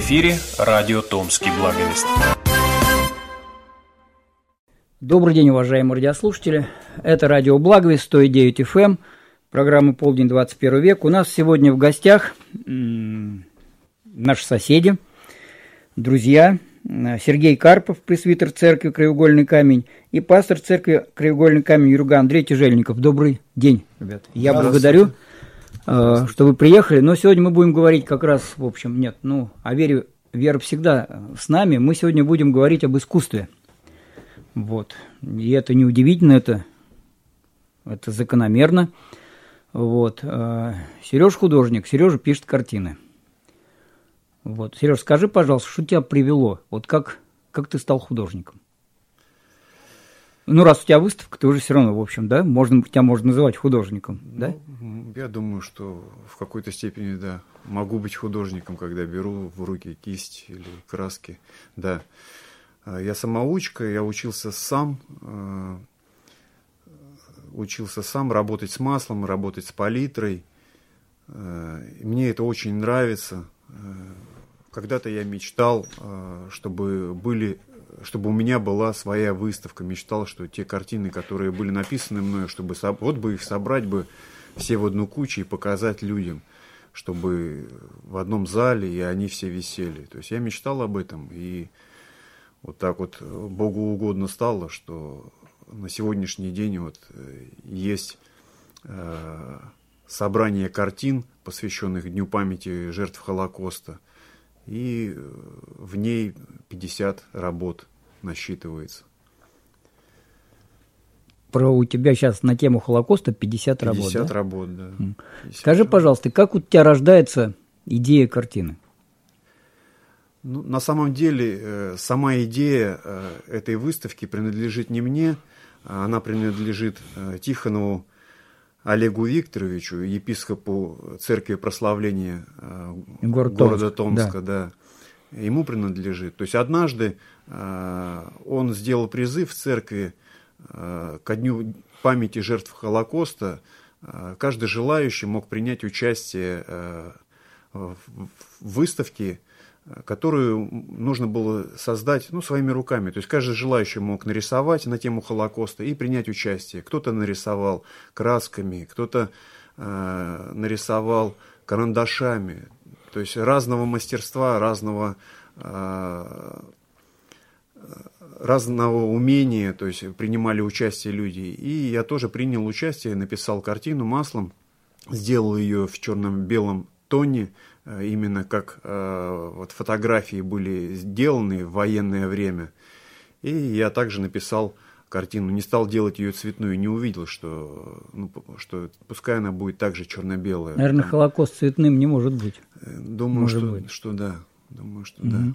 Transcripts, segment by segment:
эфире радио «Томский благовест». Добрый день, уважаемые радиослушатели. Это радио «Благовест», 109 FM, программа «Полдень, 21 век». У нас сегодня в гостях наши соседи, друзья, Сергей Карпов, пресвитер церкви «Краеугольный камень», и пастор церкви «Краеугольный камень» Юрга Андрей Тяжельников. Добрый день, ребят. Я благодарю, что вы приехали, но сегодня мы будем говорить как раз, в общем, о вере. Вера всегда с нами. Мы сегодня будем говорить об искусстве. Вот. И это не удивительно, это закономерно. Вот. Сереж художник, Сережа пишет картины. Вот. Сереж, скажи, пожалуйста, что тебя привело? Вот как ты стал художником? Ну, раз у тебя выставка, ты уже все равно, в общем, да, тебя можно называть художником, да? Я думаю, что в какой-то степени, да, могу быть художником, когда беру в руки кисть или краски, да. Я самоучка, я учился сам работать с маслом, работать с палитрой. Мне это очень нравится. Когда-то я мечтал, чтобы у меня была своя выставка. Мечтал, что те картины, которые были написаны мною, вот бы их собрать бы все в одну кучу и показать людям, чтобы в одном зале и они все висели. То есть я мечтал об этом, и вот так вот Богу угодно стало, что на сегодняшний день вот есть собрание картин, посвященных Дню памяти жертв Холокоста, и в ней 50 работ насчитывается. У тебя сейчас на тему Холокоста 50 работ, 50 да? работ, да. 50 Скажи, пожалуйста, как у тебя рождается идея картины? Ну, на самом деле, сама идея этой выставки принадлежит не мне, она принадлежит Тихонову Олегу Викторовичу, епископу Церкви Прославления города Томска, да. Ему принадлежит. То есть однажды он сделал призыв в церкви ко Дню памяти жертв Холокоста. Каждый желающий мог принять участие в выставке, которую нужно было создать своими руками. То есть каждый желающий мог нарисовать на тему Холокоста и принять участие. Кто-то нарисовал красками, кто-то нарисовал карандашами. То есть разного мастерства, разного умения, то есть принимали участие люди. И я тоже принял участие, написал картину маслом, сделал ее в черно-белом тоне, именно как вот фотографии были сделаны в военное время. И я также написал картину, не стал делать ее цветную, не увидел, что пускай она будет также черно-белая. Наверное, Холокост цветным не может быть. Думаю, что да. Думаю, что да.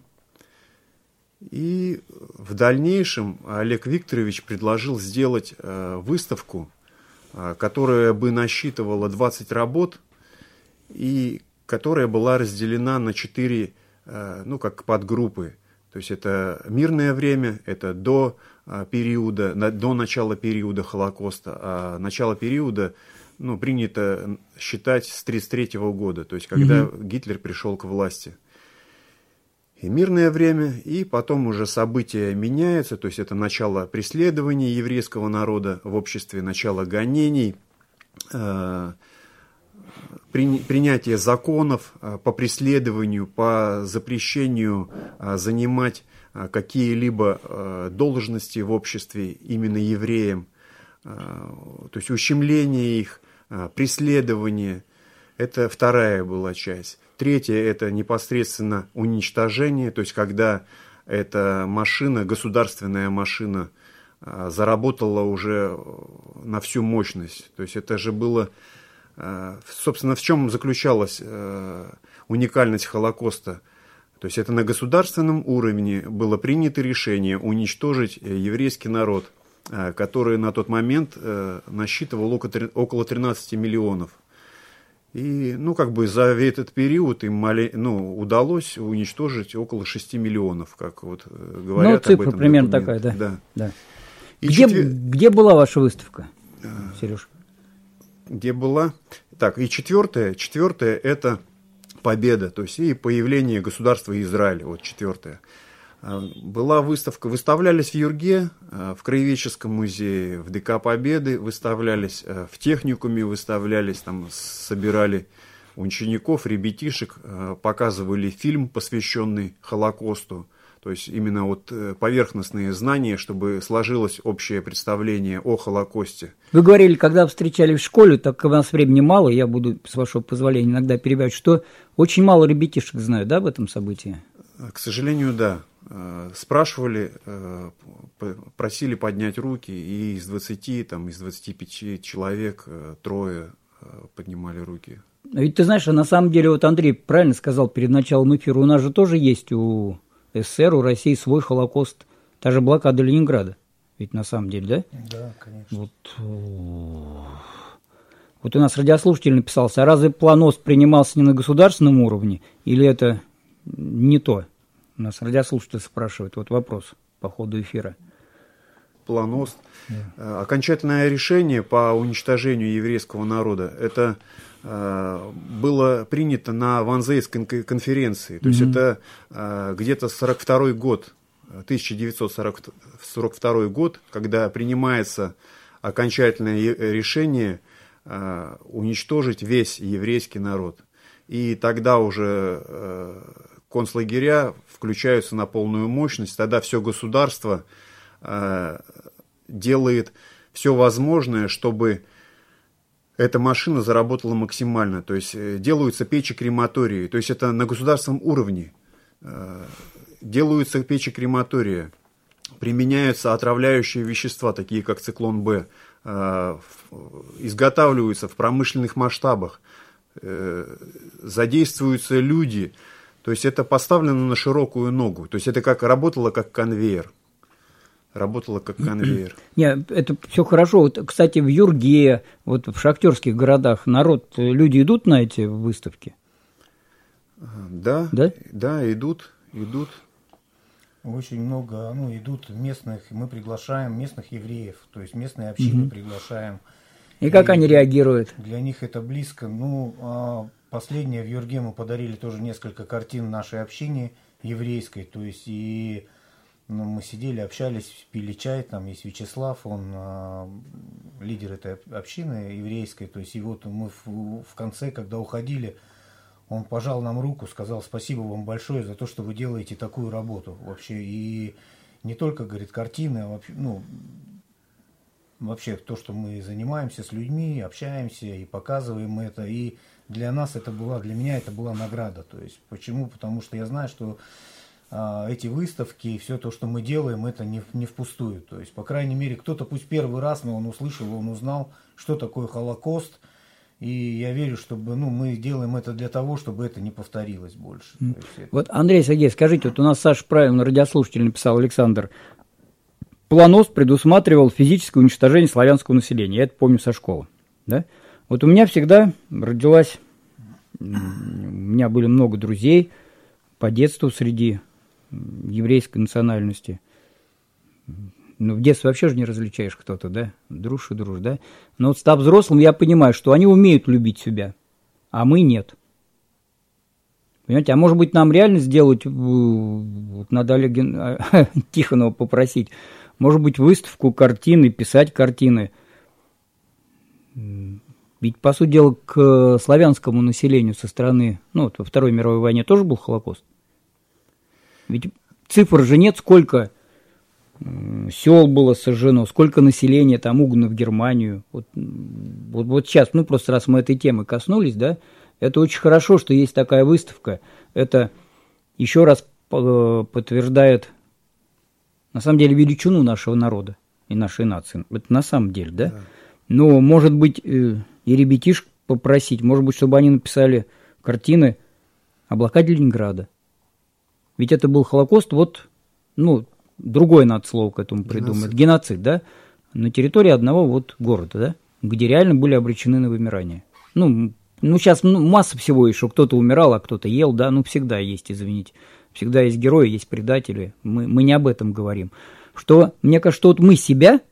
И в дальнейшем Олег Викторович предложил сделать выставку, которая бы насчитывала 20 работ, и которая была разделена на 4, как подгруппы. То есть это мирное время, это до начала периода Холокоста, а начало периода принято считать с 1933 года, то есть когда Гитлер пришел к власти. И мирное время, и потом уже события меняются, то есть это начало преследования еврейского народа в обществе, начало гонений, принятие законов по преследованию, по запрещению занимать какие-либо должности в обществе именно евреям, то есть ущемление их, преследование. Это вторая была часть. Третья – это непосредственно уничтожение, то есть когда эта машина, государственная машина, заработала уже на всю мощность. То есть это же было… Собственно, в чем заключалась уникальность Холокоста? То есть это на государственном уровне было принято решение уничтожить еврейский народ, который на тот момент насчитывал около 13 миллионов. И, за этот период им удалось уничтожить около 6 миллионов, как вот говорят об этом. Цифра примерно такая, да. Да. Где была ваша выставка, Сереж? Где была? Так, и четвертое это победа, то есть и появление государства Израиль, вот 4-е. Была выставка, выставлялись в Юрге, в Краеведческом музее, в ДК Победы выставлялись, в техникуме выставлялись, там собирали учеников, ребятишек, показывали фильм, посвященный Холокосту. То есть именно вот поверхностные знания, чтобы сложилось общее представление о Холокосте. Вы говорили, когда встречали в школе, так как у нас времени мало, я буду, с вашего позволения, иногда перебивать, что очень мало ребятишек знают, да, об этом событии? К сожалению, да. Спрашивали, просили поднять руки, и из 20, там, из 25 человек 3 поднимали руки. Ведь ты знаешь, на самом деле, вот Андрей правильно сказал перед началом эфира, у нас же тоже есть у СССР, у России свой Холокост, та же блокада Ленинграда, ведь на самом деле, да? Да, конечно. Вот у нас радиослушатель написался, а разве Планост принимался не на государственном уровне, или это не то? У нас радиослушатель спрашивает, вот вопрос по ходу эфира. Планост. Да. Окончательное решение по уничтожению еврейского народа, это было принято на Ванзейской конференции. То есть это где-то 42-й год, 1942 год, когда принимается окончательное решение уничтожить весь еврейский народ. И тогда уже концлагеря включаются на полную мощность, тогда все государство делает все возможное, чтобы эта машина заработала максимально. То есть делаются печи-крематории, то есть это на государственном уровне. Делаются печи-крематории, применяются отравляющие вещества, такие как циклон Б, изготавливаются в промышленных масштабах, задействуются люди. То есть это поставлено на широкую ногу. То есть это как работало как конвейер. Нет, это все хорошо. Вот, кстати, в Юрге, вот в шахтерских городах народ, люди идут на эти выставки? Да, идут. Очень много, идут местных, мы приглашаем местных евреев, то есть местные общины приглашаем. И как они реагируют? Для них это близко. Последнее в Юрге мы подарили тоже несколько картин нашей общине еврейской, то есть и мы сидели, общались, пили чай, там есть Вячеслав, он лидер этой общины еврейской, то есть и вот мы в конце, когда уходили, он пожал нам руку, сказал спасибо вам большое за то, что вы делаете такую работу вообще, и не только, говорит, картины, а вообще то, что мы занимаемся с людьми, общаемся и показываем это, и для меня это была награда, то есть почему? Потому что я знаю, что эти выставки и все то, что мы делаем, это не впустую. То есть, по крайней мере, кто-то пусть первый раз, но он услышал, он узнал, что такое Холокост. И я верю, что мы делаем это для того, чтобы это не повторилось больше. Вот, Андрей Сергеевич, скажите, вот у нас Саша правильно, радиослушатель написал, Александр, Планост предусматривал физическое уничтожение славянского населения. Я это помню со школы. Да? Вот у меня всегда у меня были много друзей по детству среди еврейской национальности. В детстве вообще же не различаешь кто-то, да? Дружь и дружь, да? Но вот став взрослым, я понимаю, что они умеют любить себя, а мы нет. Понимаете, а может быть нам реально сделать, вот надо Олега Тихонова попросить, может быть выставку картины, писать картины. Ведь, по сути дела, к славянскому населению со стороны, во Второй мировой войне тоже был Холокост. Ведь цифр же нет, сколько сел было сожжено, сколько населения там угнано в Германию. Вот сейчас, просто раз мы этой темы коснулись, да, это очень хорошо, что есть такая выставка. Это еще раз подтверждает, на самом деле, величину нашего народа и нашей нации. Это на самом деле, да? Но, может быть, и ребятишек попросить, может быть, чтобы они написали картины о блокаде Ленинграда. Ведь это был Холокост, другое надо слово к этому придумать. Геноцид, да? На территории одного города, да? Где реально были обречены на вымирание. Сейчас масса всего еще, кто-то умирал, а кто-то ел, да? Всегда есть, извините. Всегда есть герои, есть предатели. Мы не об этом говорим. Мне кажется, что мы себя,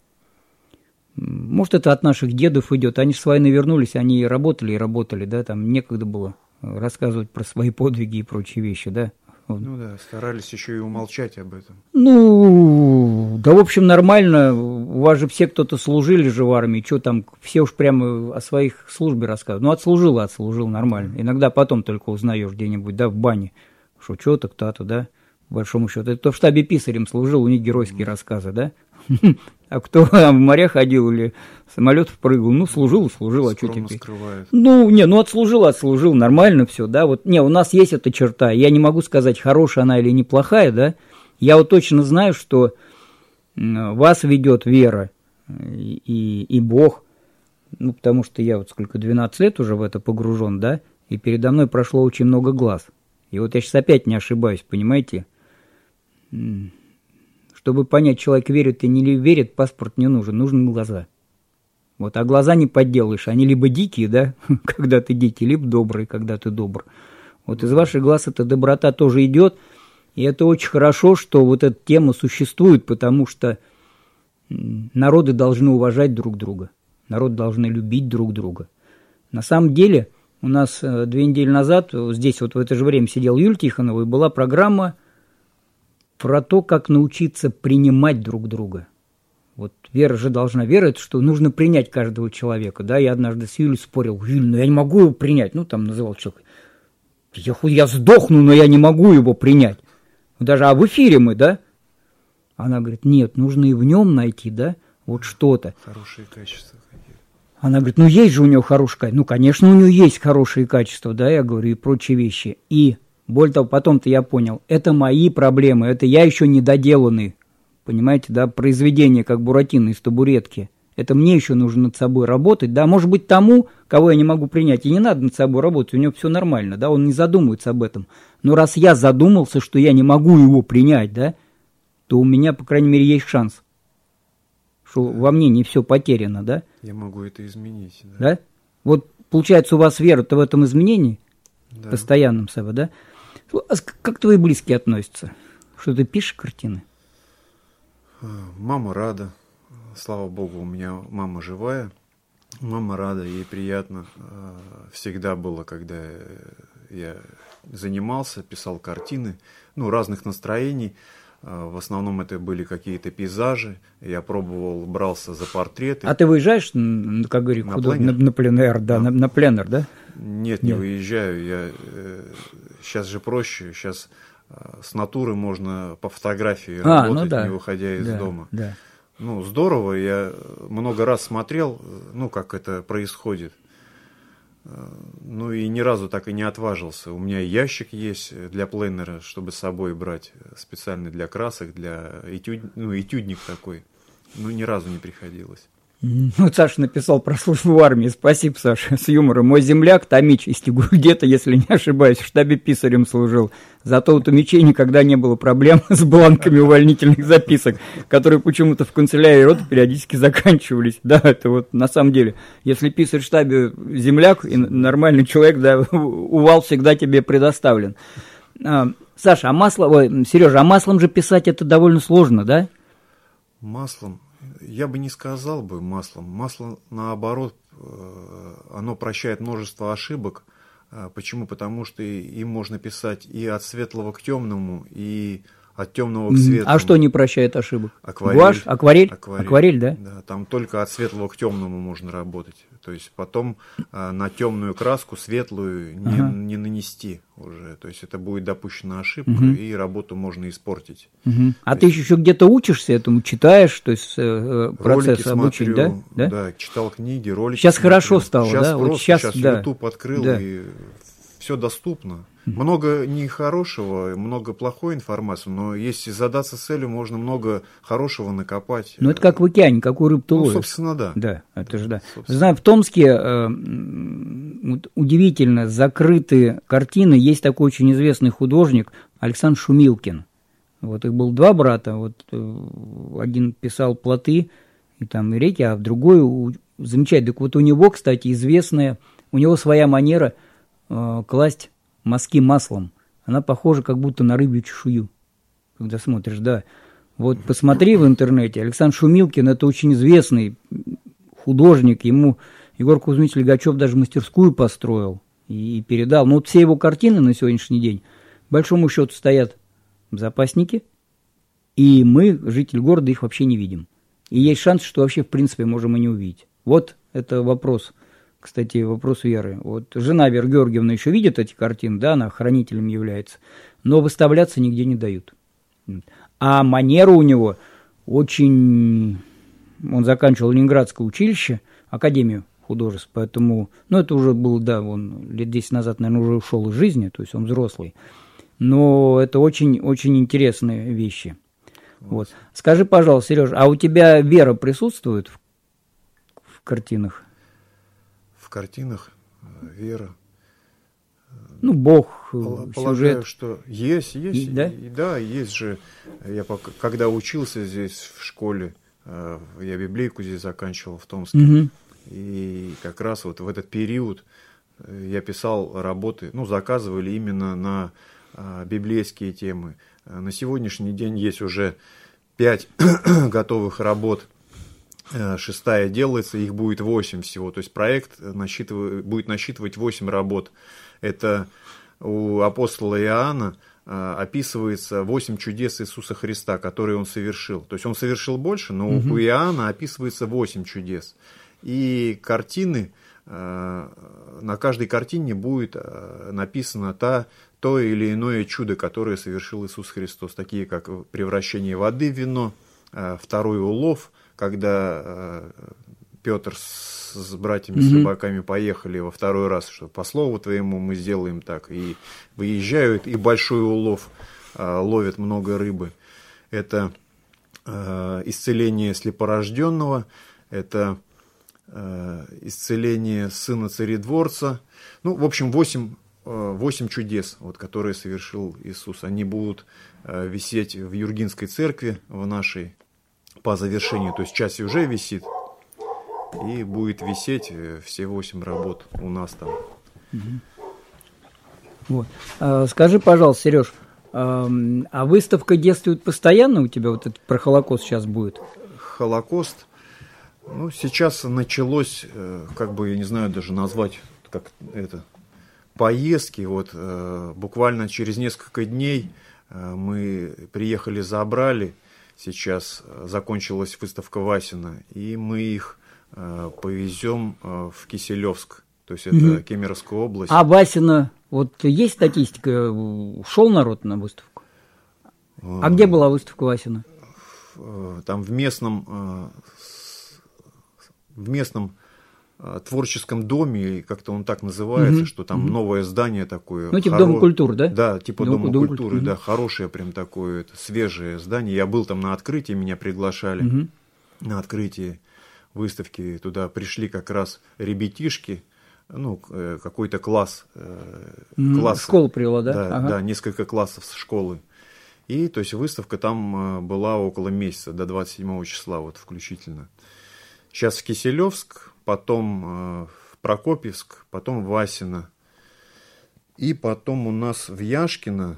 может, это от наших дедов идет, они же с войны вернулись, они работали, да? Там некогда было рассказывать про свои подвиги и прочие вещи, да? Ну да, старались еще и умолчать об этом. Ну, да, в общем, нормально. У вас же все кто-то служили же в армии. Что там, все уж прямо о своих службе рассказывают. Ну, отслужил нормально. Иногда потом только узнаешь где-нибудь, да, в бане, что что-то, кто-то, да, по большому счету. Это кто в штабе писарем служил, у них геройские рассказы, да? А кто в моря ходил или самолетов прыгал, ну, служил, а что теперь? Скрывает. Ну, отслужил, нормально все, да, вот, у нас есть эта черта, я не могу сказать, хорошая она или неплохая, да, я вот точно знаю, что вас ведет вера и Бог, ну, потому что я вот сколько, 12 лет уже в это погружен, да, и передо мной прошло очень много глаз, и вот я сейчас опять не ошибаюсь, понимаете? Чтобы понять, человек верит и не верит, паспорт не нужен, нужны глаза. Вот, а глаза не подделаешь, они либо дикие, да, когда ты дикий, либо добрый, когда ты добр. Вот из ваших глаз эта доброта тоже идет, и это очень хорошо, что вот эта тема существует, потому что народы должны уважать друг друга, народы должны любить друг друга. На самом деле, у нас 2 недели назад, здесь вот в это же время сидел Юлия Тихонова, и была программа про то, как научиться принимать друг друга. Вот вера же должна верить, что нужно принять каждого человека. Да, я однажды с Юлей спорил, Юль, ну я не могу его принять. Ну, там называл человек, я сдохну, но я не могу его принять. Даже, в эфире мы, да? Она говорит, нет, нужно и в нем найти, да, вот что-то. Хорошие качества какие-то. Она говорит, ну есть же у него хорошие качества. Ну, конечно, у него есть хорошие качества, да, я говорю, и прочие вещи. И более того, потом-то я понял, это мои проблемы, это я еще недоделанный, понимаете, да, произведение, как Буратино из табуретки. Это мне еще нужно над собой работать, да, может быть, тому, кого я не могу принять, и не надо над собой работать, у него все нормально, да, он не задумывается об этом. Но раз я задумался, что я не могу его принять, да, то у меня, по крайней мере, есть шанс, что во мне не все потеряно, да. Я могу это изменить, да. Да? Вот, получается, у вас вера-то в этом изменении, Да. постоянном себе, да? А как твои близкие относятся? Что ты пишешь картины? Мама рада. Слава Богу, у меня мама живая. Мама рада, ей приятно. Всегда было, когда я занимался, писал картины, ну, разных настроений. В основном это были какие-то пейзажи. Я пробовал, брался за портреты. А ты выезжаешь, как говорит, на пленэр, да, на пленэр, да? Нет, не выезжаю. Сейчас же проще. Сейчас с натуры можно по фотографии работать, ну да, не выходя из дома. Да. Ну, здорово. Я много раз смотрел, ну, как это происходит. Ну, и ни разу так и не отважился. У меня ящик есть для пленера, чтобы с собой брать, специальный для красок, для этюдник такой. Ну, ни разу не приходилось. Вот Саша написал про службу в армии. Спасибо, Саша, с юмором. Мой земляк Томич из Тигу-где-то, если не ошибаюсь, в штабе писарем служил. Зато у Томичей никогда не было проблем с бланками увольнительных записок, которые почему-то в канцелярии роты периодически заканчивались. Да, это вот на самом деле. Если писарь в штабе земляк и нормальный человек, да, увал всегда тебе предоставлен. Саша, Сережа, а маслом же писать это довольно сложно, да? Маслом? Я бы не сказал бы маслом. Масло, наоборот, оно прощает множество ошибок. Почему? Потому что им можно писать и от светлого к темному, и от темного к светлому. А что не прощает ошибок? Акварель. Гуашь? Акварель, да? Да, там только от светлого к темному можно работать. То есть потом на темную краску светлую не нанести уже. То есть это будет допущена ошибка, и работу можно испортить. А ты еще где-то учишься этому, читаешь, то есть процесс обучения, да? Да, читал книги, ролики. Сейчас хорошо стало, сейчас да? Просто, вот сейчас YouTube открыл, и все доступно. Много нехорошего, много плохой информации, но если задаться целью, можно много хорошего накопать. Ну, это как в океане, какую рыбу ты ловишь. Собственно, да. Да, это же да. Знаю, в Томске удивительно закрытые картины. Есть такой очень известный художник Александр Шумилкин. Вот их было 2 брата. Вот один писал плоты и там и реки, а другой замечательный. Так вот у него, кстати, известная, у него своя манера класть мазки маслом. Она похожа как будто на рыбью чешую, когда смотришь, да. Вот посмотри в интернете. Александр Шумилкин – это очень известный художник. Ему Егор Кузьмич Лигачев даже мастерскую построил. и передал. Но вот все его картины на сегодняшний день, к большому счету, стоят в запаснике, и мы, жители города, их вообще не видим. И есть шанс, что вообще, в принципе, можем и не увидеть. Вот это вопрос, кстати, вопрос веры. Вот жена Вера Георгиевна еще видит эти картины, да, она хранителем является, но выставляться нигде не дают. А манера у него очень... Он заканчивал Ленинградское училище, Академию художеств, поэтому... Ну, это уже был, да, он лет 10 назад, наверное, уже ушел из жизни, то есть он взрослый. Но это очень-очень интересные вещи. Вот. Скажи, пожалуйста, Сереж, а у тебя вера присутствует в картинах? В картинах вера. Ну, Бог, Полагаю, сюжет. что есть, Да? и да, есть же. Я когда учился здесь в школе, я библейку здесь заканчивал в Томске, Угу. и как раз вот в этот период я писал работы, ну, заказывали именно на библейские темы. На сегодняшний день есть уже 5 готовых работ, 6-я делается, их будет 8 всего. То есть проект будет насчитывать 8 работ. Это у апостола Иоанна описывается 8 чудес Иисуса Христа, которые он совершил. То есть он совершил больше, но у Иоанна описывается 8 чудес. И картины, на каждой картине будет написано то или иное чудо, которое совершил Иисус Христос, такие как превращение воды в вино, второй улов, когда Петр с братьями с рыбаками поехали во второй раз, что по слову твоему мы сделаем так, и выезжают, и большой улов, ловят много рыбы. Это исцеление слепорожденного, это исцеление сына царедворца. Ну, в общем, 8 чудес, вот, которые совершил Иисус. Они будут висеть в Юргинской церкви, в нашей, по завершению. То есть часть уже висит, и будет висеть все 8 работ у нас там. Вот. Скажи, пожалуйста, Сереж, а выставка действует постоянно у тебя? Вот это про Холокост сейчас будет? Холокост, ну, сейчас началось, как бы, я не знаю даже назвать, как это, поездки. Вот буквально через несколько дней мы приехали, забрали. Сейчас закончилась выставка Васина, и мы их повезем в Киселевск, то есть это Кемеровская область. А Васина, вот есть статистика, шел народ на выставку? А где была выставка Васина? Там в местном творческом доме, как-то он так называется, что там новое здание такое. Ну, типа Дома культуры, да? Да, типа Дома Дом культуры, да, хорошее прям такое, свежее здание. Я был там на открытии, меня приглашали на открытие выставки. Туда пришли как раз ребятишки, ну, какой-то класс. Школа привела, да? Да, несколько классов с школы. И, то есть, выставка там была около месяца, до 27 числа вот включительно. Сейчас в Киселевск, потом в Прокопьевск, потом в Васино. И потом у нас в Яшкино.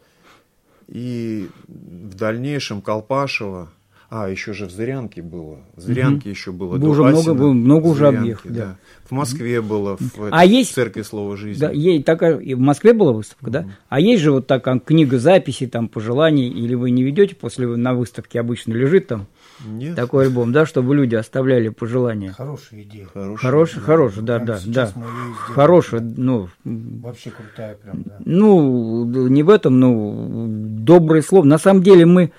И в дальнейшем Колпашево. Еще же в Зырянке было. В Зырянке еще было. Вы уже много уже объехали. Да. В Москве было, в Церкви Слова Жизни. Да, и в Москве была выставка, да? А есть же вот так книга записей, там, пожеланий, или вы не ведете на выставке обычно лежит там? Нет. Такой альбом, да, чтобы люди оставляли пожелания. Хорошая идея. Хорошая, да. Хорошая, ну... Вообще крутая прям, да. Ну, не в этом, но добрые слова. На самом деле мы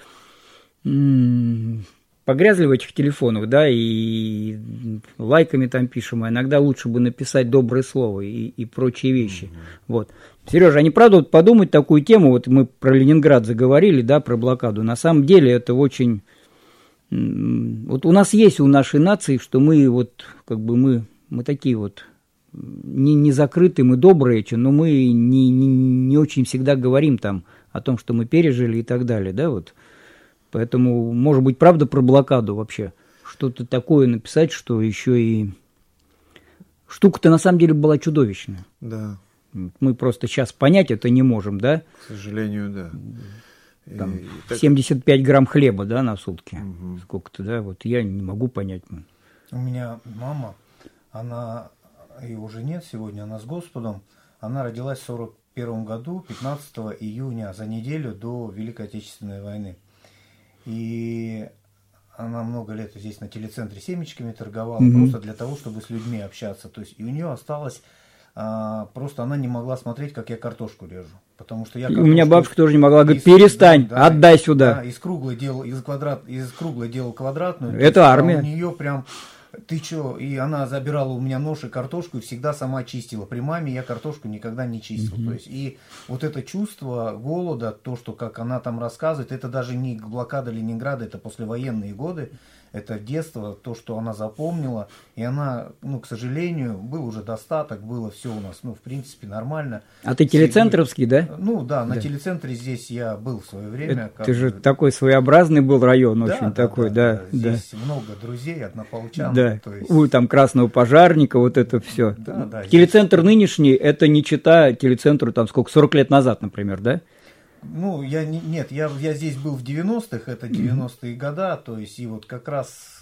погрязли в этих телефонах, да, и лайками там пишем, а иногда лучше бы написать добрые слова и прочие вещи. Вот. Сережа, а не правда вот подумать такую тему, вот мы про Ленинград заговорили, да, про блокаду. На самом деле это очень... Вот у нас есть у нашей нации, что мы вот, как бы мы такие вот не закрытые, мы добрые, но мы не очень всегда говорим там о том, что мы пережили и так далее, да, вот. Поэтому, может быть, правда про блокаду вообще, что-то такое написать, что еще и... Штука-то на самом деле была чудовищная. Да. Мы просто сейчас понять это не можем, да? К сожалению, да. Там 75 грамм хлеба, да, на сутки. Сколько-то, да, вот я не могу понять. У меня мама, она, ее уже нет сегодня, она с Господом, Она родилась в 1941 году, 15 июня, за неделю до Великой Отечественной войны. И она много лет здесь на телецентре семечками торговала, просто для того, чтобы с людьми общаться. То есть и у нее осталось, просто она не могла смотреть, как я картошку режу. Потому что я у меня бабушка тоже не могла, говорит, перестань, да, отдай сюда. Да, из круглой делал квадратную. Это армия. У нее прям, ты чё, и она забирала у меня нож и картошку и всегда сама чистила. При маме я картошку никогда не чистил. То есть, и вот это чувство голода, то, что как она там рассказывает, это даже не блокада Ленинграда, это послевоенные годы. Это детство, то, что она запомнила. И она, к сожалению, был уже достаток, было все у нас, в принципе, нормально. А ты телецентровский, да? Да, на телецентре здесь я был в свое время. Ты же такой своеобразный был район, очень такой, да. Здесь много друзей, однополчан. Да, то есть... там красного пожарника, вот это все. Да, телецентр нынешний, это не чита телецентру, 40 лет назад, например, да? Я здесь был в 90-х, это 90-е года, то есть, и вот как раз,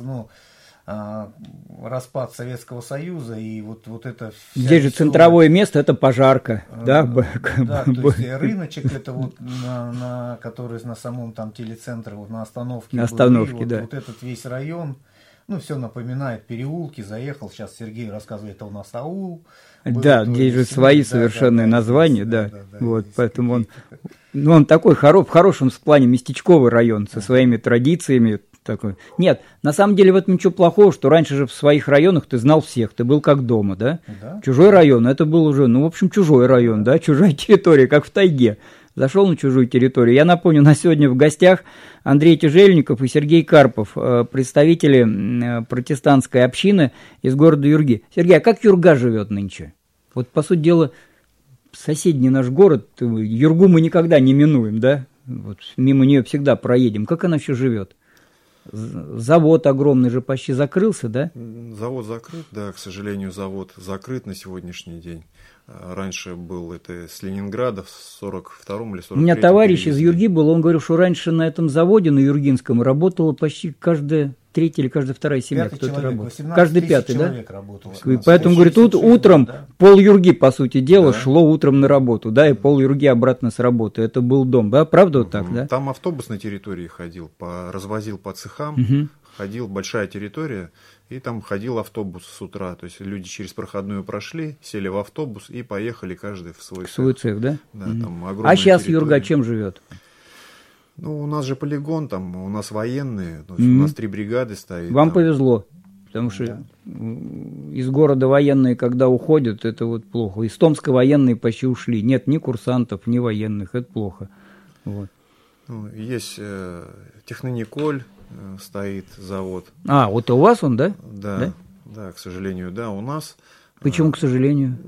распад Советского Союза, и вот это... Здесь же центровое место, это пожарка, да? Да, то есть, рыночек, это вот, который на самом там телецентре, вот на остановке. На остановке, был, да. Вот этот весь район, все напоминает переулки, заехал, сейчас Сергей рассказывает, это у нас аул. Да, здесь же свои совершенные названия, да. Вот, поэтому он такой в хорошем плане местечковый район со своими традициями. Такой. Нет, на самом деле в этом ничего плохого, что раньше же в своих районах ты знал всех, ты был как дома, да? Чужой район, это был уже, чужой район, да, чужая территория, как в тайге. Зашел на чужую территорию. Я напомню, на сегодня в гостях Андрей Тяжельников и Сергей Карпов, представители протестантской общины из города Юрги. Сергей, а как Юрга живет нынче? Вот, по сути дела, соседний наш город, Юргу мы никогда не минуем, да? Вот, мимо нее всегда проедем. Как она еще живет? Завод огромный же почти закрылся, да? Завод закрыт, да, к сожалению, завод закрыт на сегодняшний день. Раньше был это с Ленинграда в 42-м или 43-м. У меня товарищ из Юрги был, он говорил, что раньше на этом заводе, на Юргинском, работала почти каждая третья или каждая вторая семья, кто-то работал. Каждый пятый, да? И поэтому, говорит, тут утром пол Юрги, по сути дела, шло утром на работу, да, и пол Юрги обратно с работы. Это был дом, да? Правда вот так, да? Там автобус на территории ходил, развозил по цехам, ходил, большая территория. И там ходил автобус с утра, то есть люди через проходную прошли, сели в автобус и поехали каждый в свой цех, да? Да, там а сейчас территория. Юрга чем живет? У нас же полигон, там у нас военные, у нас 3 бригады стоит. Вам повезло, потому что из города военные, когда уходят, это вот плохо. Из Томска военные почти ушли. Нет ни курсантов, ни военных, это плохо. Вот. Есть Технониколь. Стоит завод. Вот у вас он, да? Да, к сожалению, да, у нас. Почему, к сожалению?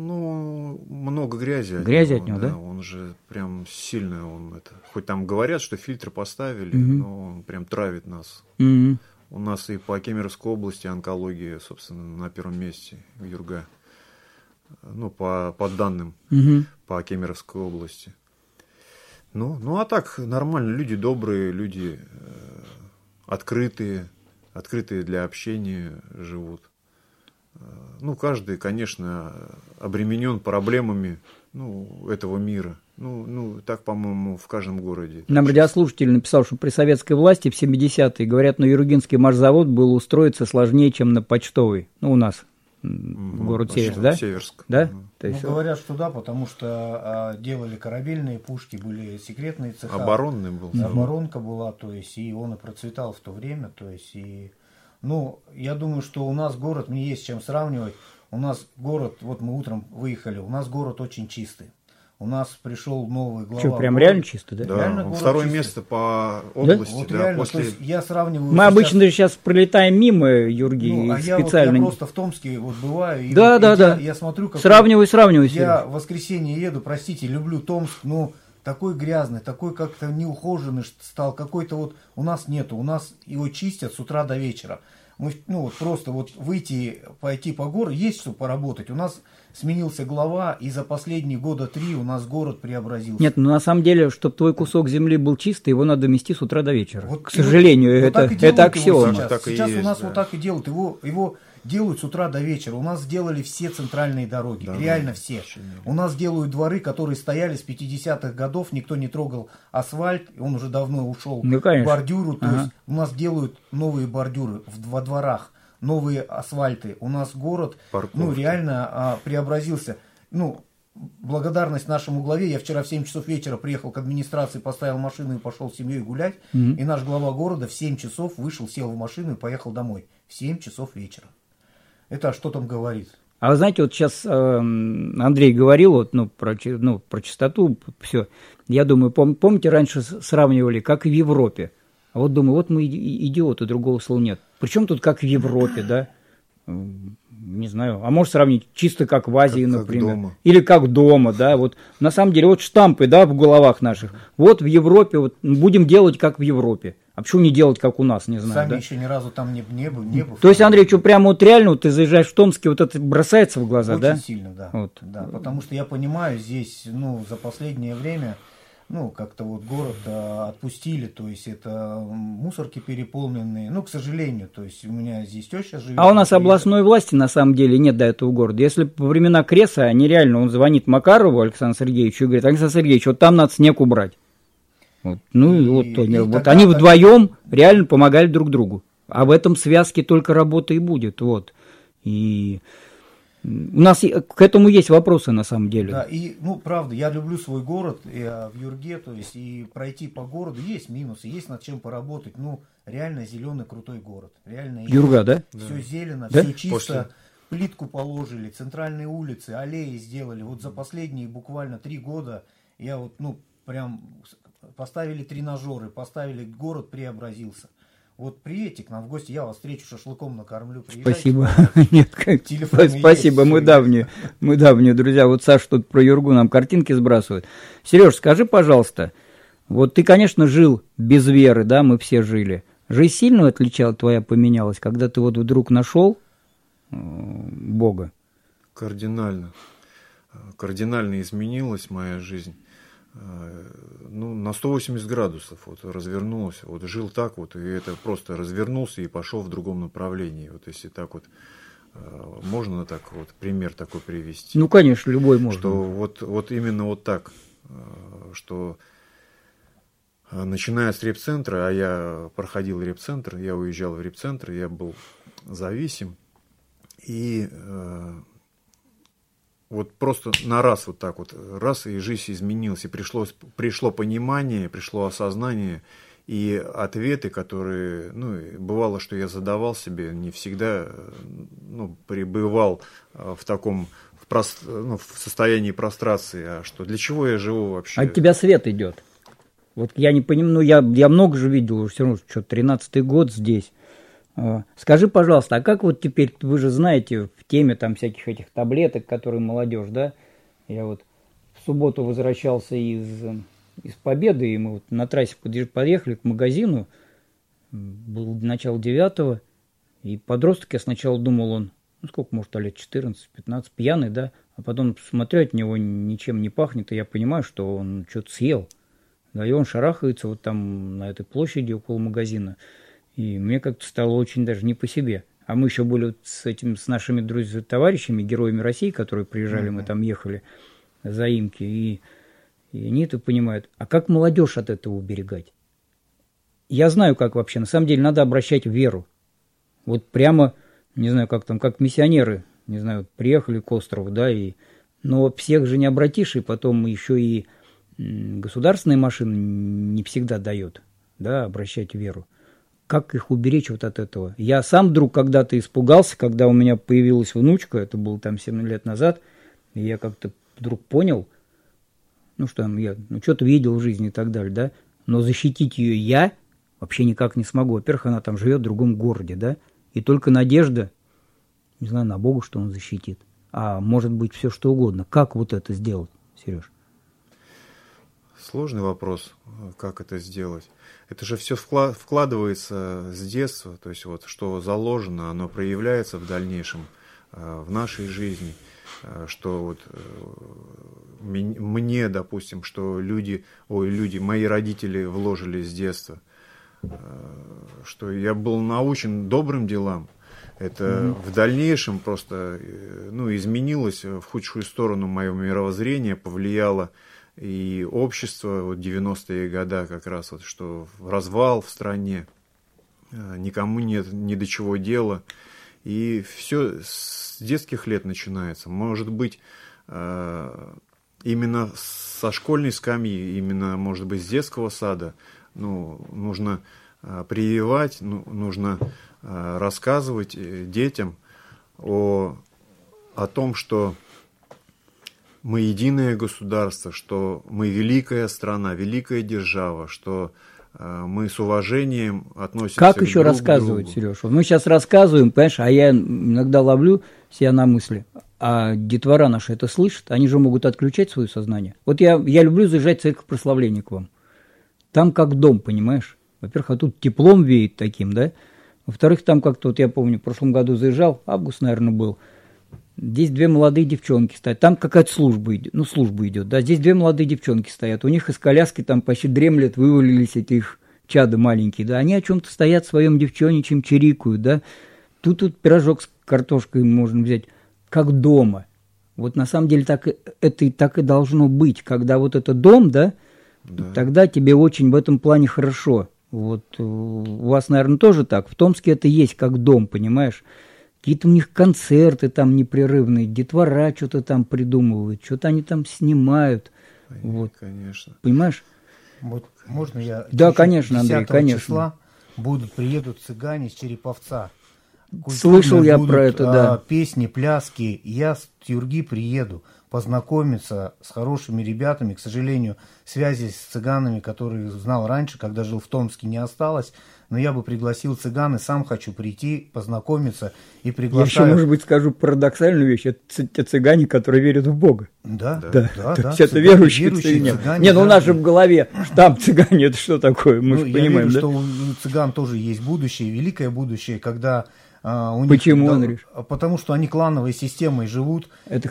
Много грязи. Грязи от него, да? Он же прям сильно, хоть там говорят, что фильтры поставили, но он прям травит нас. У нас и по Кемеровской области онкология, собственно, на первом месте, Юрга. По данным по Кемеровской области. А так нормально, люди добрые, люди открытые для общения живут. Каждый, конечно, обременен проблемами этого мира. Так, по-моему, в каждом городе. Нам радиослушатель написал, что при советской власти в 70-е, говорят, на Юргинский машзавод было устроиться сложнее, чем на Почтовый. У нас. Город Северск, да? Северск. Да? Говорят, что да, потому что делали корабельные пушки, были секретные цеха. Оборонный был. Оборонка была, то есть, и он и процветал в то время, то есть, и... я думаю, что у нас город, мне есть с чем сравнивать, у нас город, вот мы утром выехали, у нас город очень чистый. У нас пришел новый глава. Что, прям реально чисто, да? Да, реально второе место по области. Вот реально, после... то есть я сравниваю... Мы обычно сейчас пролетаем мимо Юрги специально. Я просто в Томске бываю. И да. Я смотрю, как... Сравниваю. Я в воскресенье еду, простите, люблю Томск, такой грязный, такой как-то неухоженный стал, какой-то у нас нету, у нас его чистят с утра до вечера. Мы, просто выйти, пойти по городу, есть что поработать. У нас сменился глава, и за последние 3 года у нас город преобразился. Нет, на самом деле, чтобы твой кусок земли был чистый, его надо мести с утра до вечера. К сожалению, это аксиома. Сейчас у нас так и делают. Его делают с утра до вечера. У нас сделали все центральные дороги, реально все. У нас делают дворы, которые стояли с 50-х годов, никто не трогал асфальт, он уже давно ушел в бордюру. То есть у нас делают новые бордюры во дворах, новые асфальты. У нас город реально преобразился. Благодарность нашему главе. Я вчера в 7 часов вечера приехал к администрации, поставил машину и пошел с семьей гулять. И наш глава города в 7 часов вышел, сел в машину и поехал домой. В 7 часов вечера. Это что там говорит? А вы знаете, вот сейчас Андрей говорил про чистоту, все. Я думаю, помните, раньше сравнивали, как и в Европе. А вот думаю, вот мы идиоты, другого слова нет. Причем тут как в Европе, да? Не знаю, а можешь сравнить чисто как в Азии, например. Как дома. Или как дома, да, вот на самом деле вот штампы, да, в головах наших. Вот в Европе, вот будем делать как в Европе. А почему не делать как у нас, не знаю. Сами еще ни разу там не был. То есть, Андрей, что прямо вот реально вот ты заезжаешь в Томске, вот это бросается в глаза, очень да? Очень сильно, да. Вот. Да. Потому что я понимаю, здесь, за последнее время, как-то вот город отпустили, то есть это мусорки переполненные, к сожалению, то есть у меня здесь теща живет. А у нас областной власти на самом деле нет до этого города. Если во времена Креса, они реально, он звонит Макарову Александру Сергеевичу и говорит: Александр Сергеевич, вот там надо снег убрать. Вот. Они вдвоем реально помогали друг другу. А в этом связке только работа и будет. Вот. И у нас к этому есть вопросы на самом деле. Да, и, правда, я люблю свой город в Юрге, то есть, и пройти по городу есть минусы, есть над чем поработать. Реально зеленый крутой город. Реально Юрга, да? Все зелено, да? все чисто. Плитку положили, центральные улицы, аллеи сделали. Вот за последние буквально 3 года я прям поставили тренажеры, город преобразился. Вот приедьте к нам в гости, я вас встречу, шашлыком накормлю. Спасибо. Спасибо, мы давние друзья. Вот Саша тут про Юргу нам картинки сбрасывает. Сереж, скажи, пожалуйста, вот ты, конечно, жил без веры, да, мы все жили. Жизнь сильно твоя поменялась, когда ты вот вдруг нашел Бога? Кардинально изменилась моя жизнь. На 180 градусов развернулось, жил так и это просто развернулся и пошел в другом направлении. Вот если так можно так пример такой привести. Конечно, любой можно. Что именно так, что начиная с репцентра, а я проходил репцентр, я уезжал в репцентр, я был зависим, и просто на раз раз, и жизнь изменилась, и пришло понимание, пришло осознание, и ответы, которые, бывало, что я задавал себе, не всегда, пребывал в таком, в состоянии прострации, а что, для чего я живу вообще? От тебя свет идет. Вот я не понимаю, я много же видел, уже все равно, что 13-й год здесь. Скажи, пожалуйста, а как теперь, вы же знаете, в теме там всяких этих таблеток, которые молодежь, да? Я в субботу возвращался из Победы, и мы на трассе подъехали к магазину, было начало 9-го, и подросток, я сначала думал, он, сколько, может, лет 14-15, пьяный, да? А потом смотрю, от него ничем не пахнет, и я понимаю, что он что-то съел. Да, и он шарахается там на этой площади около магазина. И мне как-то стало очень даже не по себе. А мы еще были с нашими товарищами, героями России, которые приезжали, мы там ехали заимки, и они это понимают. А как молодежь от этого уберегать? Я знаю, как вообще. На самом деле надо обращать в веру. Вот прямо, не знаю, как миссионеры, не знаю, приехали к острову, да, но всех же не обратишь, и потом еще и государственная машина не всегда дает, да, обращать в веру. Как их уберечь от этого? Я сам вдруг когда-то испугался, когда у меня появилась внучка, это было там 7 лет назад, и я как-то вдруг понял, что я что-то видел в жизни и так далее, да, но защитить ее я вообще никак не смогу. Во-первых, она там живет в другом городе, да, и только надежда, не знаю, на Бога, что он защитит. А может быть все что угодно. Как это сделать, Сереж? Сложный вопрос, как это сделать. Это же все вкладывается с детства, то есть что заложено, оно проявляется в дальнейшем в нашей жизни, что мне, допустим, что мои родители вложили с детства, что я был научен добрым делам, Это в дальнейшем просто изменилось в худшую сторону мое мировоззрение, повлияло и общество, вот 90-е годы как раз, вот, что развал в стране, никому нет ни до чего дела. И все с детских лет начинается. Может быть, именно со школьной скамьи, именно, может быть, с детского сада, нужно прививать, нужно рассказывать детям о том, что мы единое государство, что мы великая страна, великая держава, что мы с уважением относимся как друг еще рассказывать, Сереж? Мы сейчас рассказываем, понимаешь, а я иногда ловлю себя на мысли, а детвора наши это слышат, они же могут отключать свое сознание. Вот я люблю заезжать в церковь прославления к вам. Там как дом, понимаешь? Во-первых, а тут теплом веет таким, да? Во-вторых, там как-то, вот я помню, в прошлом году заезжал, август, наверное, был, здесь 2 молодые девчонки стоят, там какая-то служба идет, да, здесь 2 молодые девчонки стоят, у них из коляски там почти дремлет, вывалились эти их чады маленькие, да, они о чем-то стоят в своем девчоничьем, чирикают, да, тут пирожок с картошкой можно взять, как дома. Вот на самом деле это и так и должно быть, когда вот это дом, да, тогда тебе очень в этом плане хорошо. Вот у вас, наверное, тоже так. В Томске это есть как дом, понимаешь? Какие-то у них концерты там непрерывные, детвора что-то там придумывают, что-то они там снимают. Вот. Конечно. Понимаешь? Вот можно я? Да, конечно, Андрей, 10 конечно. числа приедут цыгане с Череповца. Слышал я про это, да. Песни, пляски. Я с Тюрги приеду познакомиться с хорошими ребятами. К сожалению, связи с цыганами, которые знал раньше, когда жил в Томске, не осталось. Но я бы пригласил цыган, и сам хочу прийти, познакомиться и приглашаю. Я еще, может быть, скажу парадоксальную вещь. Это те цыгане, которые верят в Бога. Да. То есть это верующие цыгане. У нас же в голове штамп цыгане, это что такое? Мы же понимаем, я верю, да? что у цыган тоже есть будущее, великое будущее, когда Почему, Андрей? Потому что они клановой системой живут,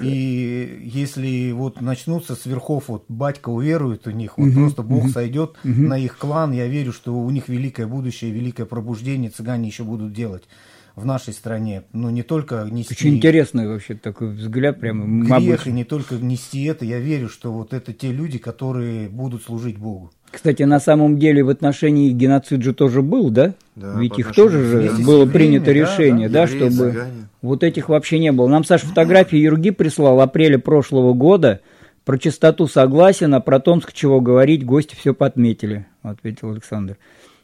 и если вот начнутся с верхов, вот батька уверует у них, вот просто Бог сойдет на их клан, я верю, что у них великое будущее, великое пробуждение цыгане еще будут делать в нашей стране. Не только нести... Очень интересный вообще такой взгляд, прямо грех, и не только нести это, я верю, что вот это те люди, которые будут служить Богу. Кстати, на самом деле в отношении геноцид же тоже был, да? Да, ведь их тоже же было принято решение, да, чтобы цыгане. Вот этих вообще не было. Нам Саша фотографии Юрги прислал апреля прошлого года. Про чистоту согласен, а про Томск чего говорить, гости все подметили, ответил Александр.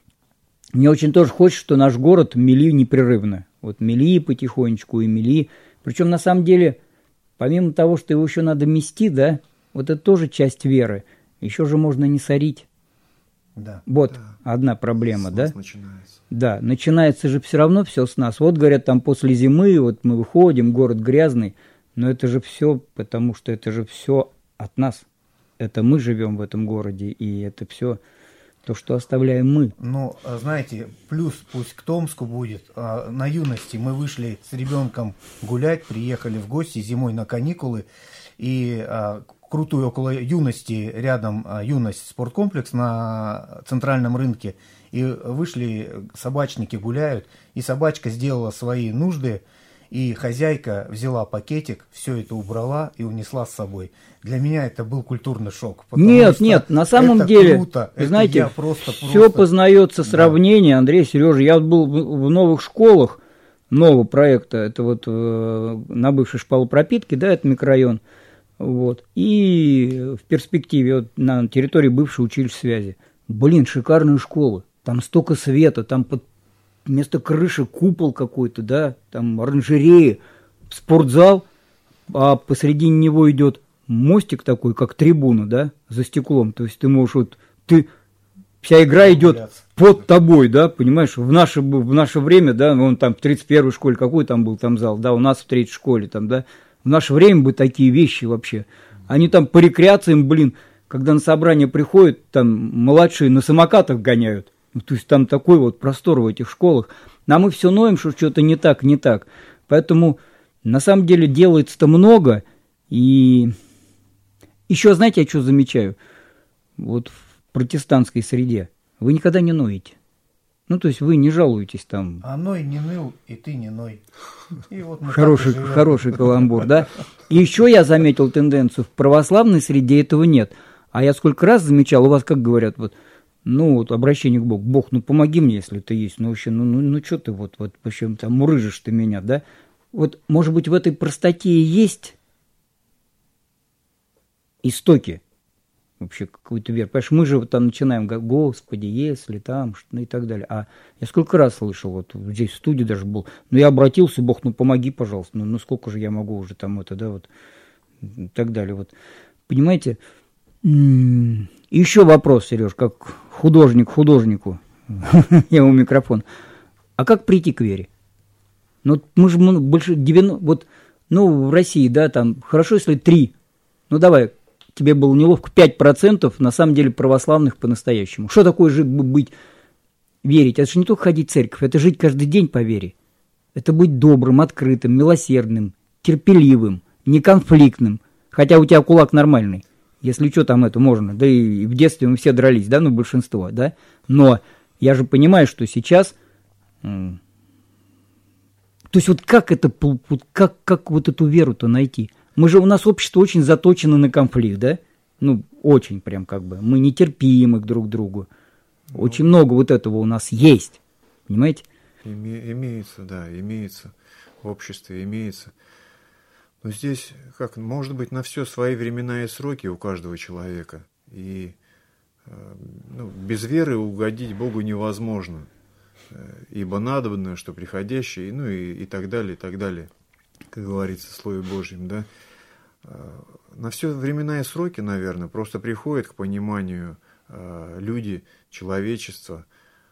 Мне очень тоже хочется, что наш город мели непрерывно. Вот мели потихонечку и мели. Причем на самом деле, помимо того, что его еще надо мести, да, вот это тоже часть веры. Еще же можно не сорить. Да. Вот одна проблема, да? Начинается. Да, начинается же все равно все с нас. Вот говорят, там после зимы, вот мы выходим, город грязный, но это же все, потому что это же все от нас. Это мы живем в этом городе, и это все то, что оставляем мы. Знаете, плюс пусть к Томску будет. На юности мы вышли с ребенком гулять, приехали в гости зимой на каникулы, и крутую около юности, рядом юность спорткомплекс на центральном рынке, и вышли, собачники гуляют, и собачка сделала свои нужды, и хозяйка взяла пакетик, все это убрала и унесла с собой. Для меня это был культурный шок. Нет, на самом деле, круто. знаете, все познается сравнение, Андрей, Сережа. Я был в новых школах нового проекта, это вот на бывшей шпалопропитке, да, это микрорайон. Вот. И в перспективе вот, на территории бывшего училища связи. Шикарные школы. Там столько света, там вместо крыши купол какой-то, да, там оранжереи, спортзал, а посредине него идет мостик такой, как трибуна, да, за стеклом. То есть ты можешь вся игра идет под тобой, да, понимаешь, в наше время, да, вон там в 31-й школе, какой там был там зал, да, у нас в 3-й школе там, да. В наше время бы такие вещи вообще. Они там по рекреациям, когда на собрание приходят, там младшие на самокатах гоняют. То есть там такой вот простор в этих школах. А мы все ноем, что что-то не так. Поэтому на самом деле делается-то много. И еще, знаете, я что замечаю? Вот в протестантской среде вы никогда не ноете. Ну, то есть вы не жалуетесь там. А ной не ныл, и ты не ной. И вот мы Хороший каламбур, да? И еще я заметил тенденцию, в православной среде этого нет. А я сколько раз замечал, у вас как говорят, вот, ну, вот обращение к Богу. Бог, ну, помоги мне, если ты есть. Ну, вообще, ну что ты вот вообще там мурыжишь ты меня, да? Вот, может быть, в этой простоте и есть истоки вообще какой-то веры. Понимаешь, мы же вот там начинаем, Господи, если там, ну и так далее. А я сколько раз слышал, вот здесь в студии даже был, ну я обратился, Бог, ну помоги, пожалуйста, ну сколько же я могу уже там это, да, вот, и так далее. Вот. Понимаете, еще вопрос, Сереж, как художник художнику, я у микрофона, а как прийти к вере? Ну мы же больше 90, вот, ну в России, да, там, хорошо, если 3, ну давай, тебе было неловко, 5% на самом деле православных по-настоящему. Что такое быть, верить? Это же не только ходить в церковь, это жить каждый день по вере. Это быть добрым, открытым, милосердным, терпеливым, неконфликтным. Хотя у тебя кулак нормальный. Если что, там это можно. Да и в детстве мы все дрались, да, ну большинство, да. Но я же понимаю, что сейчас... То есть вот как это, как вот эту веру-то найти? У нас общество очень заточено на конфликт, да? Ну, очень прям как бы. Мы нетерпимы друг к другу. Очень много вот этого у нас есть. Понимаете? Имеется, да, имеется. В обществе имеется. Но здесь, как, может быть, на все свои времена и сроки у каждого человека. И без веры угодить Богу невозможно. Ибо надобно, что приходящее, ну и так далее, как говорится в Слове Божьем, да. На все времена и сроки, наверное, просто приходят к пониманию люди, человечество.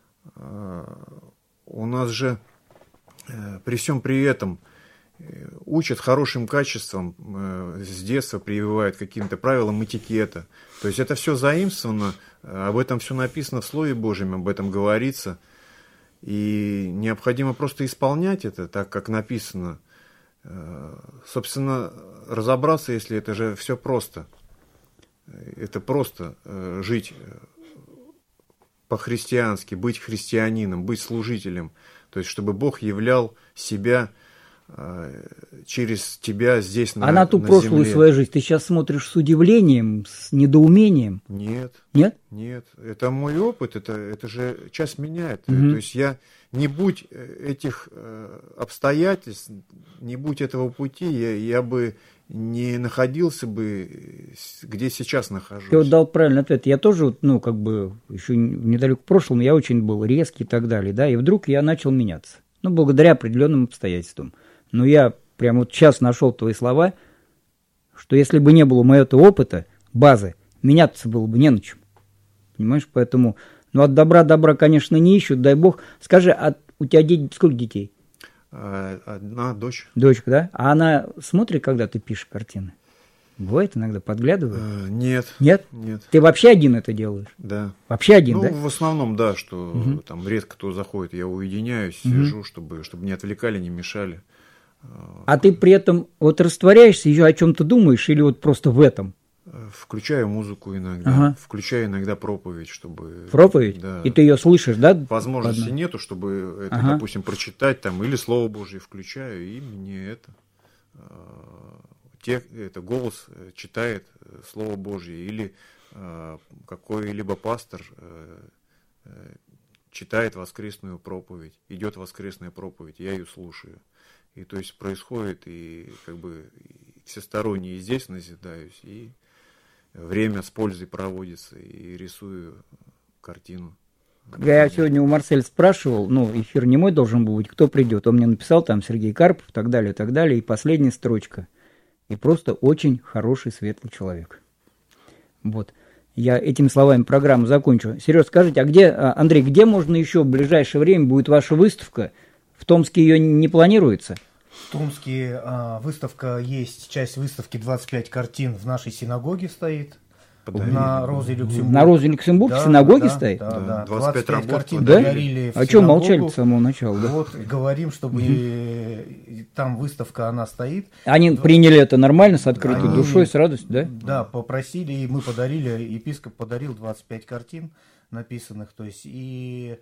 У нас же при всем при этом учат хорошим качествам, с детства прививают каким-то правилам этикета. То есть это все заимствовано, об этом все написано в Слове Божьем, об этом говорится. И необходимо просто исполнять это так, как написано. Собственно, разобраться, если это же все просто. Это просто жить по-христиански, быть христианином, быть служителем. То есть, чтобы Бог являл себя через тебя здесь на земле. А на ту прошлую свою жизнь ты сейчас смотришь с удивлением, с недоумением? Нет. Нет? Нет. Это мой опыт, это же часть меня. То есть я, не будь этих обстоятельств, не будь этого пути, я бы не находился бы, где сейчас нахожусь. Ты вот дал правильный ответ. Я тоже, ну, как бы, еще недалеко в прошлом, я очень был резкий и так далее, да, и вдруг я начал меняться. Ну, благодаря определенным обстоятельствам. Но я прямо вот сейчас нашел твои слова, что если бы не было моего опыта, базы, меняться было бы не на чем. Понимаешь, поэтому, ну, от добра, конечно, не ищут, дай бог. Скажи, а у тебя сколько детей? Одна дочь. Дочка, да? А она смотрит, когда ты пишешь картины? Бывает иногда, подглядывает? Нет. Нет? Нет. Ты вообще один это делаешь? Да. Вообще один, ну, да? В основном, да, что там редко кто заходит, я уединяюсь, сижу, чтобы не отвлекали, не мешали. А ты при этом вот растворяешься, еще о чем-то думаешь, или вот просто в этом? Включаю музыку иногда, включаю иногда проповедь, чтобы... Проповедь? Да. И ты ее слышишь, да? Возможности нету, чтобы это, допустим, прочитать там, или Слово Божье включаю, и мне это... это голос читает Слово Божье, или какой-либо пастор читает воскресную проповедь, идет воскресная проповедь, я ее слушаю. И то есть происходит, и как бы всесторонне и здесь назидаюсь, и время с пользой проводится, и рисую картину. Когда я сегодня у Марселя спрашивал, ну, эфир не мой должен был быть, кто придет, он мне написал там Сергей Карпов, так далее, и последняя строчка. И просто очень хороший, светлый человек. Вот. Я этими словами программу закончу. Сереж, скажите, Андрей, где можно еще в ближайшее время будет ваша выставка? В Томске ее не планируется? В Томске выставка есть, часть выставки 25 картин в нашей синагоге стоит. На Розе Люксембург. На Розе Люксембург в синагоге стоит? Да. 25 работ картин да? подарили в А что молчали с самого начала? Да? Вот, говорим, чтобы там выставка, она стоит. Они приняли это нормально, с открытой душой, с радостью, да? Да, попросили, и мы подарили, епископ подарил 25 картин написанных, то есть, и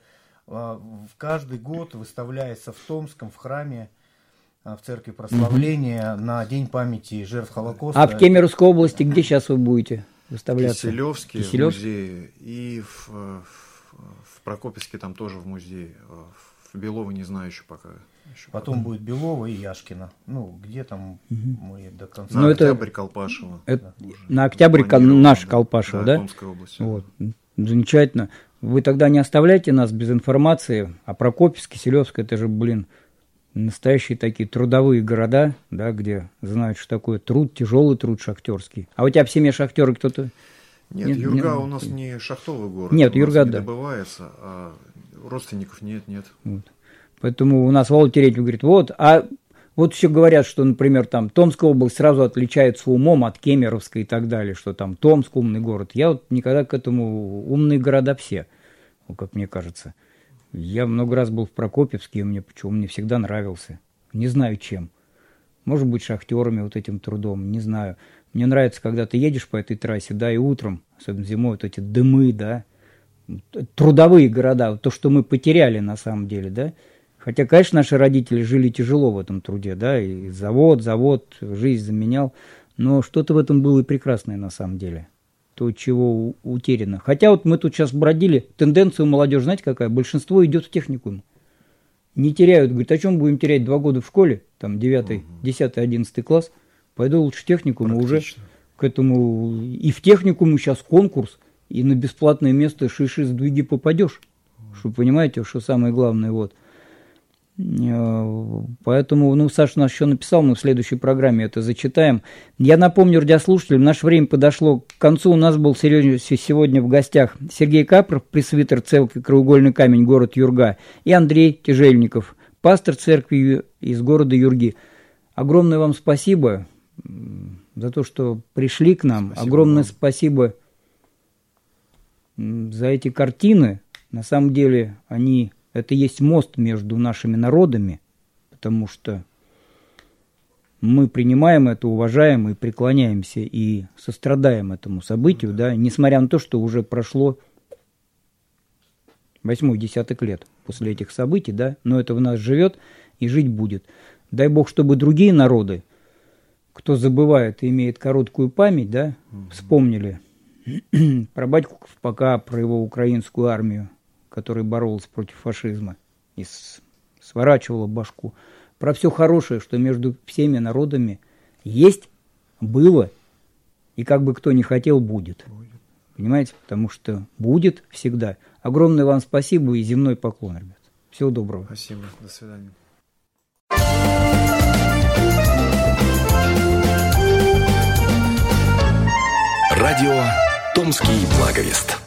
каждый год выставляется в Томском, в храме, в церкви прославления на День памяти жертв Холокоста. А в Кемеровской области где сейчас вы будете выставляться? Киселевский в музее, и в Прокопьевске там тоже в музее. В Белово не знаю еще пока. Потом будет Белово и Яшкино. Ну, где там мы до конца. На Октябрь Колпашево. На Октябрь наш Колпашево, да? Томская область. Вот. Замечательно. Вы тогда не оставляйте нас без информации. А Прокопьевск, Киселевск, это же, настоящие такие трудовые города, да, где знают, что такое труд, тяжелый труд шахтерский. А у тебя в семье шахтеры кто-то? Нет, Юрга у нас не шахтовый город. Нет, Юрга, да. Добывается, а родственников нет. Вот. Поэтому у нас Володя Терентьев говорит, вот еще говорят, что, например, там Томская область сразу отличается умом от Кемеровской и так далее, что там Томск умный город. Я вот никогда к этому умные города все, как мне кажется. Я много раз был в Прокопьевске, и мне всегда нравился. Не знаю чем. Может быть, шахтерами, вот этим трудом, не знаю. Мне нравится, когда ты едешь по этой трассе, да, и утром, особенно зимой, вот эти дымы, да, трудовые города, то, что мы потеряли на самом деле, да. Хотя, конечно, наши родители жили тяжело в этом труде, да, и завод, жизнь заменял, но что-то в этом было и прекрасное на самом деле. То, чего утеряно. Хотя вот мы тут сейчас бродили, тенденция у молодежи, знаете какая? Большинство идет в техникум. Не теряют, говорит, о чем будем терять 2 года в школе, там 9, 10, 11 класс, пойду лучше в техникум, и уже к этому, и в техникуму сейчас конкурс, и на бесплатное место шиши сдвиги попадешь. Что понимаете, что самое главное, вот. Поэтому, Саша нас еще написал, мы в следующей программе это зачитаем. Я напомню радиослушателям, наше время подошло к концу. У нас был сегодня в гостях Сергей Капров, пресвитер церкви «Краеугольный камень», город Юрга, и Андрей Тяжельников, пастор церкви из города Юрги. Огромное вам спасибо за то, что пришли к нам. Спасибо огромное вам. Спасибо за эти картины. На самом деле это есть мост между нашими народами, потому что мы принимаем это, уважаем и преклоняемся, и сострадаем этому событию, да, несмотря на то, что уже прошло 8 десяток лет после этих событий, да, но это в нас живет и жить будет. Дай Бог, чтобы другие народы, кто забывает и имеет короткую память, да, вспомнили про батьку Ковпака, про его украинскую армию, которая боролась против фашизма и сворачивала башку, про все хорошее, что между всеми народами есть, было, и как бы кто ни хотел, будет. Понимаете? Потому что будет всегда. Огромное вам спасибо и земной поклон, ребят. Всего доброго. Спасибо. До свидания. Радио «Томский благовест».